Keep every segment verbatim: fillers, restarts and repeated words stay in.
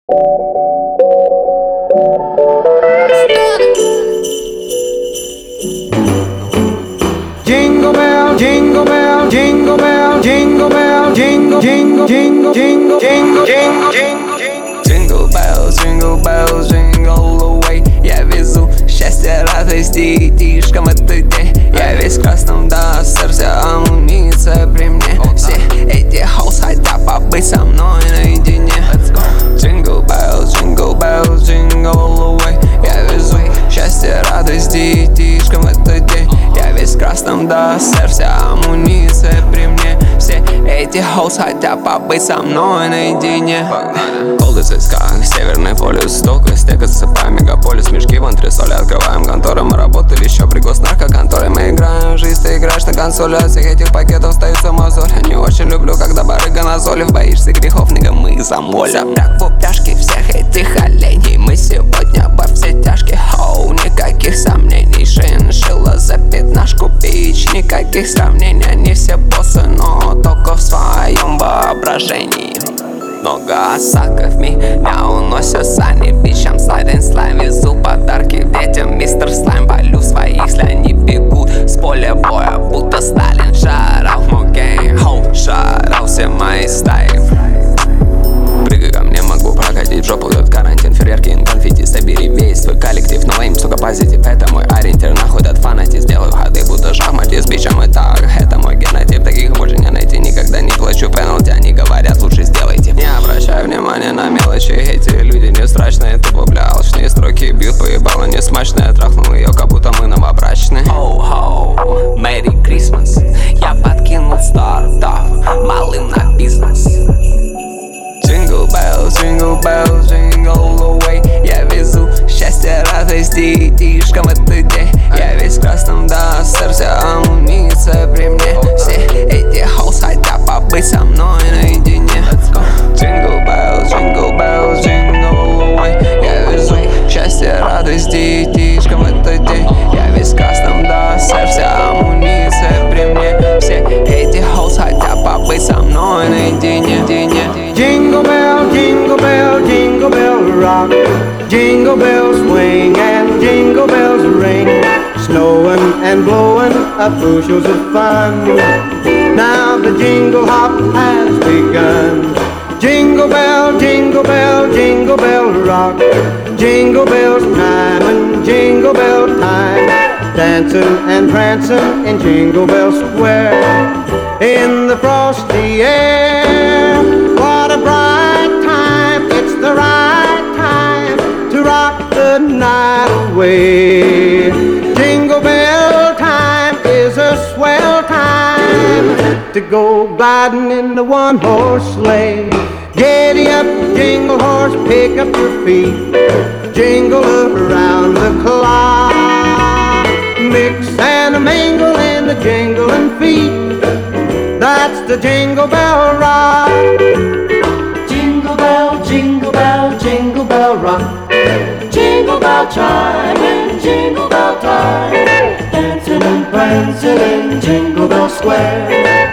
Jingle bell, jingle bell, jingle bell, jingle bell, jingle, jingle, jingle, jingle, jingle, jingle, jingle. Jingle bells, jingle bells, jingle away. Я везу счастье, радость детишкам в этот день. Я весь в красном до сердца, амуниция при мне. Все эти hoes хотят побыть со мной наедине. Jingle bells, jingle bells, jingle away. Я везу счастье, радость детишкам в этот день. Я весь в красном до сердца, амуниция при мне. Все эти hoes хотят побыть со мной наедине. Голды ЦСКА, Северный полюс, столько стекаться по мегаполис. Мешки в антресоле, открываем конторы. Мы работали еще при госнаркоконторе. Мы играем в жизнь, ты играешь на консоли. От всех этих пакетов остаются мозоль. Не очень люблю, когда барыга на золе. Боишься грехов, нига, мы их замолим. Запряг в упряжке всех этих оленей. Мы сегодня во все тяжкие. Хоу, никаких сомнений. Шиншилла за пятнашку бич. Никаких сравнений, они все боссы, но только в своем воображении. Много осадков меня уносят сани. Бичам слайден слайм, везу подарки детям. Мистер Слайм, полю своих, если они бегут с поля боя, будто Сталин. Шарал мой гейм, хоу, шарал все мои стаи. Прыгай ко мне, могу прокатить в жопу этот карантин. Фейерверки, конфетти, собери весь свой коллектив. Но им, сука, позитив, это мой ориентир. Нахуй от фанатизм, делаю ходы, будто шахмате с бичем. И так, это мой генотип, таких больше не найти. Никогда не плачу пеналти, они говорят, лучше сделайте. Не обращай внимания на мелочи, эти люди не страшные, тупо бля, алчные строки бьют по ебалу несмачные. Трахнул ее, как будто мы новобрачные. Оу-хоу, Merry Christmas. Я подкинул стартап малым на бизнес. Jingle bells, jingle bells, jingle away. Я везу счастье, радость детишкам в этот день. Я весь в красном до сердца, амуниция при мне. Все эти hoes хотят побыть со мной наедине. Jingle bells, jingle bells, jingle away. Я везу счастье, радость детишкам в этот день. Я весь в красном до сердца, амуниция при мне. Все эти hoes хотят побыть со мной наедине. Jingle bell, jingle bell, jingle bell rock. Jingle bells swing and jingle bells ring. Snowing and blowing up bushels of fun. Now the jingle hop has begun. Jingle bell, jingle bell, jingle bell rock. Jingle bells time and jingle bell time. Dancing and prancing in Jingle Bell Square. In the frosty air, what a bright time. It's the right time to rock the night away. Jingle bell time is a swell time to go gliding in the one-horse sleigh. Giddy up, jingle horse, pick up your feet. Jingle around the clock. Mix and mingle in the jingling feet. That's the Jingle Bell Rock. Jingle bell, jingle bell, jingle bell rock. Jingle bell chime and jingle bell time. Dancing and prancing in Jingle Bell Square.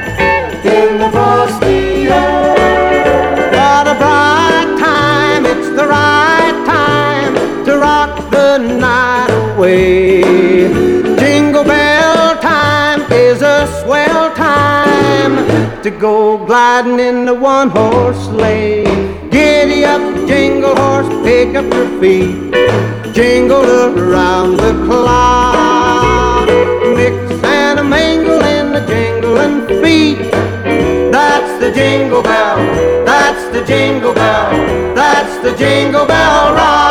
In the frosty air. What a bright time, it's the right time to rock the night away. Jingle bell time is a swell time to go gliding in the one-horse sleigh. Giddy up, jingle horse, pick up your feet. Jingle around the clock. Mix and a mingle in the jingling feet. That's the jingle bell, that's the jingle bell, that's the Jingle Bell Rock.